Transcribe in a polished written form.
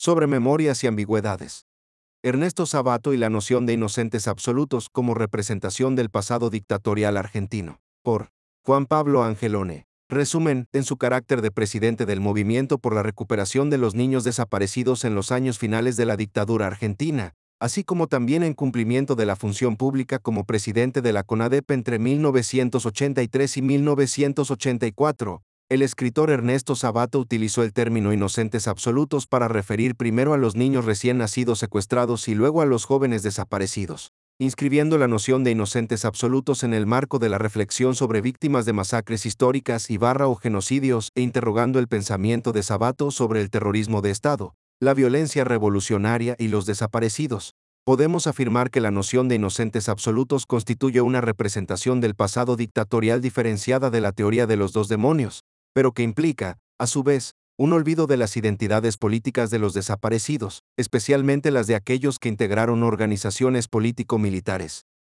sobre memorias y ambigüedades. Ernesto Sabato y la noción de inocentes absolutos como representación del pasado dictatorial argentino. Por Juan Pablo Angelone. Resumen, en su carácter de presidente del Movimiento por la Recuperación de los Niños Desaparecidos en los años finales de la dictadura argentina, así como también en cumplimiento de la función pública como presidente de la CONADEP entre 1983 y 1984, el escritor Ernesto Sabato utilizó el término inocentes absolutos para referir primero a los niños recién nacidos secuestrados y luego a los jóvenes desaparecidos, inscribiendo la noción de inocentes absolutos en el marco de la reflexión sobre víctimas de masacres históricas o genocidios e interrogando el pensamiento de Sabato sobre el terrorismo de Estado, la violencia revolucionaria y los desaparecidos. Podemos afirmar que la noción de inocentes absolutos constituye una representación del pasado dictatorial diferenciada de la teoría de los dos demonios, pero que implica, a su vez, un olvido de las identidades políticas de los desaparecidos, especialmente las de aquellos que integraron organizaciones político-militares.